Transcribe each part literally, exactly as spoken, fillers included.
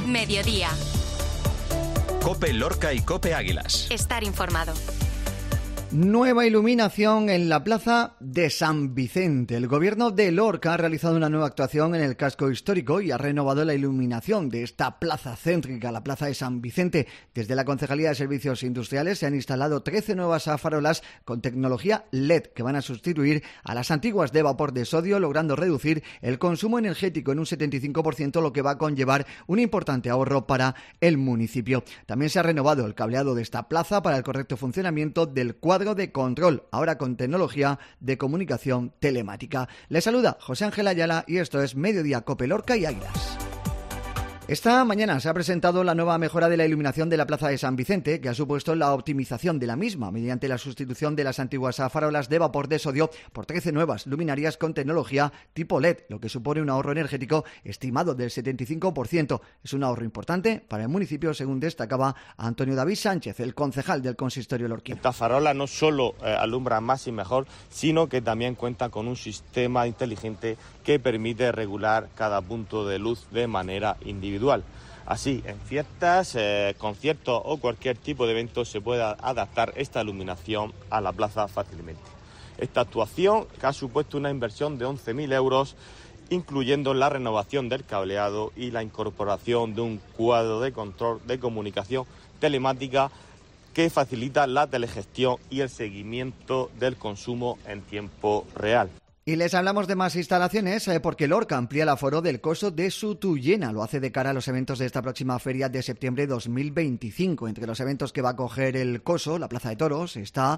Mediodía. COPE Lorca y COPE Águilas. Estar informado. Nueva iluminación en la plaza de San Vicente. El gobierno de Lorca ha realizado una nueva actuación en el casco histórico y ha renovado la iluminación de esta plaza céntrica, la plaza de San Vicente. Desde la Concejalía de Servicios Industriales se han instalado trece nuevas farolas con tecnología L E D que van a sustituir a las antiguas de vapor de sodio, logrando reducir el consumo energético en un setenta y cinco por ciento, lo que va a conllevar un importante ahorro para el municipio. También se ha renovado el cableado de esta plaza para el correcto funcionamiento del cuadro de control, ahora con tecnología de comunicación telemática. Les saluda José Ángel Ayala y esto es Mediodía COPE Lorca y Águilas. Esta mañana se ha presentado la nueva mejora de la iluminación de la plaza de San Vicente, que ha supuesto la optimización de la misma mediante la sustitución de las antiguas farolas de vapor de sodio por trece nuevas luminarias con tecnología tipo L E D, lo que supone un ahorro energético estimado del setenta y cinco por ciento. Es un ahorro importante para el municipio, según destacaba Antonio David Sánchez, el concejal del consistorio lorquino. Esta farola no solo eh, alumbra más y mejor, sino que también cuenta con un sistema inteligente que permite regular cada punto de luz de manera individual. Así, en fiestas, eh, conciertos o cualquier tipo de evento se puede adaptar esta iluminación a la plaza fácilmente. Esta actuación, que ha supuesto una inversión de once mil euros, incluyendo la renovación del cableado y la incorporación de un cuadro de control de comunicación telemática que facilita la telegestión y el seguimiento del consumo en tiempo real. Y les hablamos de más instalaciones eh, porque Lorca amplía el aforo del coso de Sutuyena. Lo hace de cara a los eventos de esta próxima feria de septiembre dos mil veinticinco. Entre los eventos que va a acoger el coso, la Plaza de Toros, está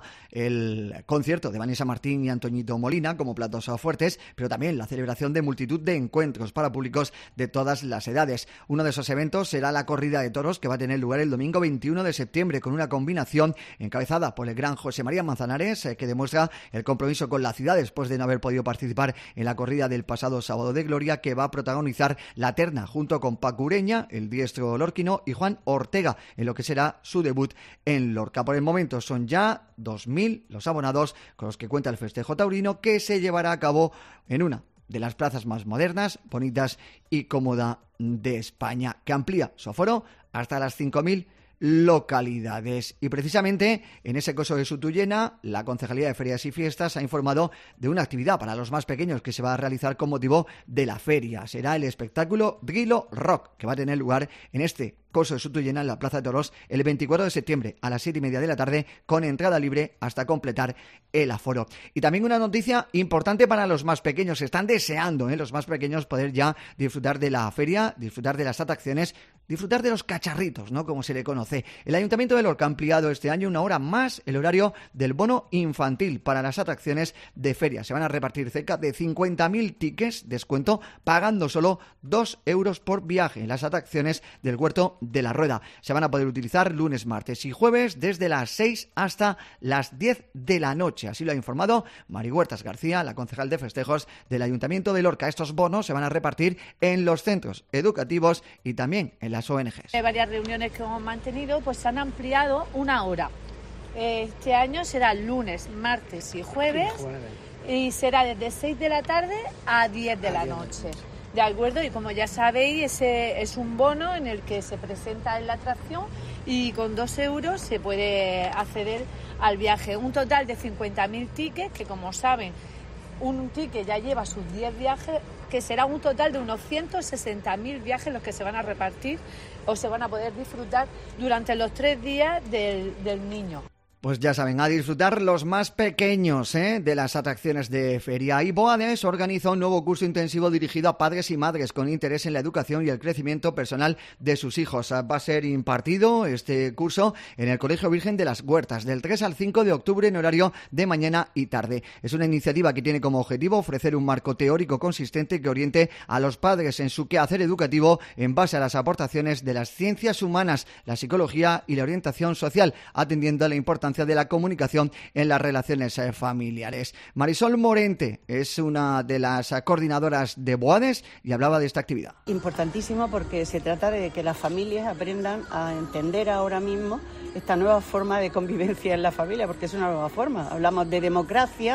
el concierto de Vanessa Martín y Antoñito Molina como platos fuertes, pero también la celebración de multitud de encuentros para públicos de todas las edades. Uno de esos eventos será la corrida de toros, que va a tener lugar el domingo veintiuno de septiembre con una combinación encabezada por el gran José María Manzanares, eh, que demuestra el compromiso con la ciudad después de no haber podido participar en la corrida del pasado sábado de Gloria, que va a protagonizar la terna junto con Paco Ureña, el diestro lorquino, y Juan Ortega, en lo que será su debut en Lorca. Por el momento son ya dos mil los abonados con los que cuenta el festejo taurino, que se llevará a cabo en una de las plazas más modernas, bonitas y cómoda de España, que amplía su aforo hasta las cinco mil localidades. Y precisamente en ese coso de Sutuyena, la Concejalía de Ferias y Fiestas ha informado de una actividad para los más pequeños que se va a realizar con motivo de la feria. Será el espectáculo Drilo Rock, que va a tener lugar en este coso de Sutuyena en la Plaza de Toros el veinticuatro de septiembre a las siete y media de la tarde, con entrada libre hasta completar el aforo. Y también una noticia importante para los más pequeños. Están deseando ¿eh? los más pequeños poder ya disfrutar de la feria, disfrutar de las atracciones, disfrutar de los cacharritos, ¿no? Como se le conoce. El Ayuntamiento de Lorca ha ampliado este año una hora más el horario del bono infantil para las atracciones de feria. Se van a repartir cerca de cincuenta mil tickets, descuento, pagando solo dos euros por viaje en las atracciones del Huerto de la Rueda. Se van a poder utilizar lunes, martes y jueves desde las seis hasta las diez de la noche. Así lo ha informado Mari Huertas García, la concejal de festejos del Ayuntamiento de Lorca. Estos bonos se van a repartir en los centros educativos y también en las O N Ges. Hay varias reuniones que hemos mantenido, pues se han ampliado una hora. Este año será lunes, martes y jueves, y, jueves. y será desde seis de la tarde a diez de la noche. De acuerdo, y como ya sabéis, ese es un bono en el que se presenta en la atracción y con dos euros se puede acceder al viaje. Un total de cincuenta mil tickets, que como saben, un ticket ya lleva sus diez viajes, que será un total de unos ciento sesenta mil viajes los que se van a repartir o se van a poder disfrutar durante los tres días del, del niño. Pues ya saben, a disfrutar los más pequeños ¿eh? de las atracciones de feria. Y Boades organiza un nuevo curso intensivo dirigido a padres y madres con interés en la educación y el crecimiento personal de sus hijos. Va a ser impartido este curso en el Colegio Virgen de las Huertas del tres al cinco de octubre en horario de mañana y tarde. Es una iniciativa que tiene como objetivo ofrecer un marco teórico consistente que oriente a los padres en su quehacer educativo en base a las aportaciones de las ciencias humanas, la psicología y la orientación social, atendiendo a la importancia de la comunicación en las relaciones familiares. Marisol Morente es una de las coordinadoras de Boades y hablaba de esta actividad. Importantísimo porque se trata de que las familias aprendan a entender ahora mismo esta nueva forma de convivencia en la familia, porque es una nueva forma. Hablamos de democracia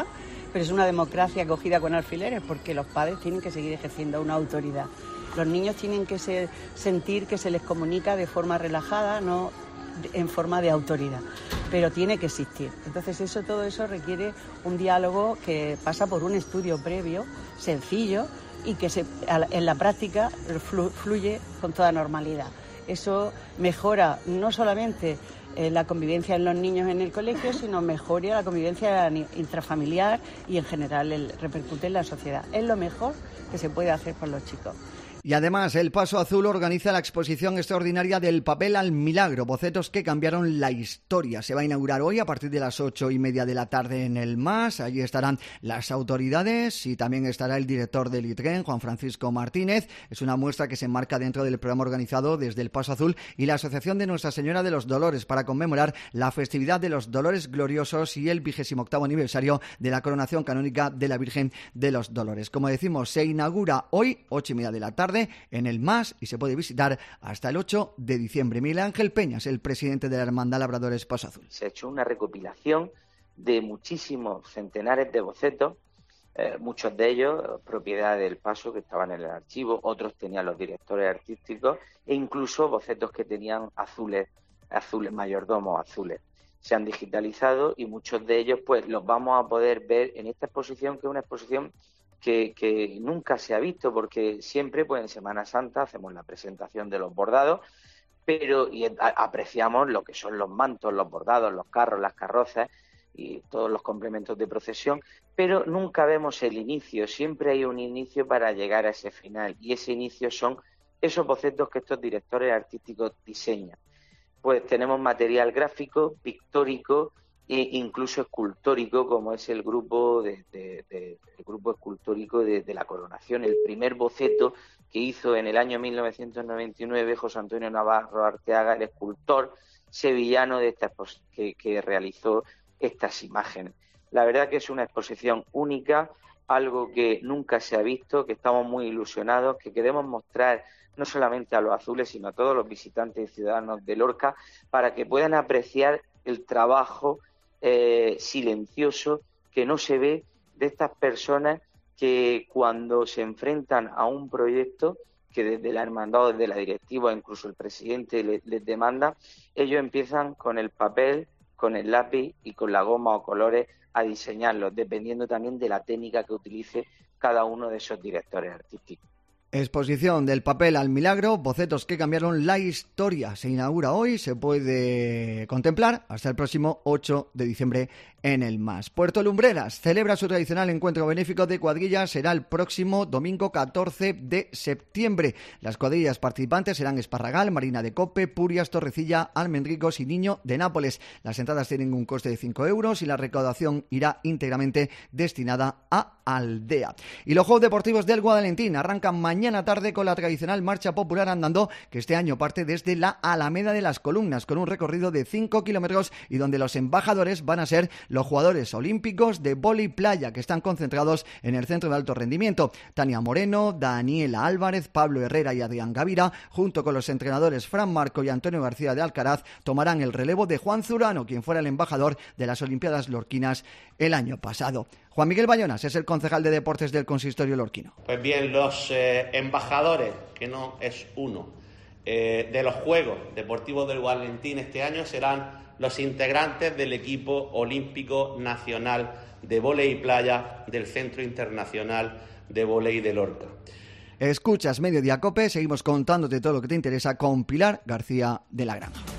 pero es una democracia cogida con alfileres, porque los padres tienen que seguir ejerciendo una autoridad. Los niños tienen que ser, sentir que se les comunica de forma relajada, no en forma de autoridad, pero tiene que existir. Entonces eso, todo eso requiere un diálogo que pasa por un estudio previo, sencillo, y que se, en la práctica fluye con toda normalidad. Eso mejora no solamente eh, la convivencia en los niños en el colegio, sino mejora la convivencia intrafamiliar y en general el, repercute en la sociedad. Es lo mejor que se puede hacer por los chicos. Y además, el Paso Azul organiza la exposición extraordinaria del papel al milagro, bocetos que cambiaron la historia. Se va a inaugurar hoy a partir de las ocho y media de la tarde en el M A S. Allí estarán las autoridades y también estará el director del ITREN, Juan Francisco Martínez. Es una muestra que se enmarca dentro del programa organizado desde el Paso Azul y la Asociación de Nuestra Señora de los Dolores para conmemorar la festividad de los Dolores Gloriosos y el vigésimo octavo aniversario de la coronación canónica de la Virgen de los Dolores. Como decimos, se inaugura hoy, ocho y media de la tarde, en el M A S y se puede visitar hasta el ocho de diciembre. Miguel Ángel Peñas, el presidente de la Hermandad Labradores Paso Azul. Se ha hecho una recopilación de muchísimos centenares de bocetos, eh, muchos de ellos propiedad del Paso que estaban en el archivo, otros tenían los directores artísticos e incluso bocetos que tenían azules, azules, mayordomos azules. Se han digitalizado y muchos de ellos pues los vamos a poder ver en esta exposición, que es una exposición Que, que nunca se ha visto, porque siempre pues en Semana Santa hacemos la presentación de los bordados, pero y a, apreciamos lo que son los mantos, los bordados, los carros, las carrozas y todos los complementos de procesión, pero nunca vemos el inicio. Siempre hay un inicio para llegar a ese final, y ese inicio son esos bocetos que estos directores artísticos diseñan. Pues tenemos material gráfico, pictórico e incluso escultórico, como es el grupo de, de, de el grupo escultórico de, de la coronación. El primer boceto que hizo en el año mil novecientos noventa y nueve José Antonio Navarro Arteaga, el escultor sevillano de esta que, que realizó estas imágenes. La verdad que es una exposición única, algo que nunca se ha visto, que estamos muy ilusionados, que queremos mostrar no solamente a los azules, sino a todos los visitantes y ciudadanos de Lorca, para que puedan apreciar el trabajo Eh, silencioso que no se ve de estas personas que cuando se enfrentan a un proyecto que desde la hermandad o desde la directiva, incluso el presidente les, les demanda, ellos empiezan con el papel, con el lápiz y con la goma o colores a diseñarlos, dependiendo también de la técnica que utilice cada uno de esos directores artísticos. Exposición del papel al milagro, bocetos que cambiaron la historia. Se inaugura hoy, se puede contemplar hasta el próximo ocho de diciembre en el M A S. Puerto Lumbreras celebra su tradicional encuentro benéfico de cuadrillas. Será el próximo domingo catorce de septiembre. Las cuadrillas participantes serán Esparragal, Marina de Cope, Purias, Torrecilla, Almendricos y Niño de Nápoles. Las entradas tienen un coste de cinco euros y la recaudación irá íntegramente destinada a Aldea. Y los Juegos Deportivos del Guadalentín arrancan mañana tarde con la tradicional marcha popular andando, que este año parte desde la Alameda de las Columnas, con un recorrido de cinco kilómetros y donde los embajadores van a ser los jugadores olímpicos de vóley playa, que están concentrados en el centro de alto rendimiento. Tania Moreno, Daniela Álvarez, Pablo Herrera y Adrián Gavira, junto con los entrenadores Fran Marco y Antonio García de Alcaraz, tomarán el relevo de Juan Zurano, quien fuera el embajador de las Olimpiadas Lorquinas el año pasado. Juan Miguel Bayonas es el concejal de deportes del consistorio lorquino. Pues bien, los eh, embajadores, que no es uno, eh, de los Juegos Deportivos del Guadalentín este año serán los integrantes del equipo olímpico nacional de vóley playa del Centro Internacional de Vóley de Lorca. Escuchas Mediodía Cope, seguimos contándote todo lo que te interesa con Pilar García de la Granja.